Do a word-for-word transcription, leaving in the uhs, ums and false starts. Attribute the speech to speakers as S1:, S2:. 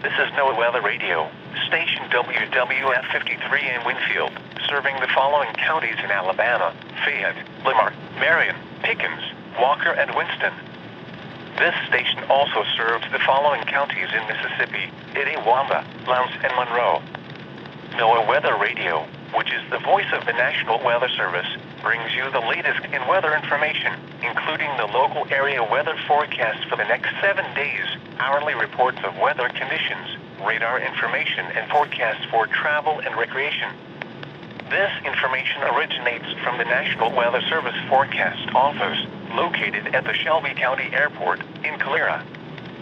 S1: This is NOAA Weather Radio, station W W F fifty-three in Winfield, serving the following counties in Alabama: Fayette, Lamar, Marion, Pickens, Walker, and Winston. This station also serves the following counties in Mississippi: Itawamba, Lowndes, and Monroe. NOAA Weather Radio, which is the voice of the National Weather Service, brings you the latest in weather information, including the local area weather forecast for the next seven days, hourly reports of weather conditions, radar information, and forecasts for travel and recreation. This information originates from the National Weather Service Forecast Office, located at the Shelby County Airport in Calera.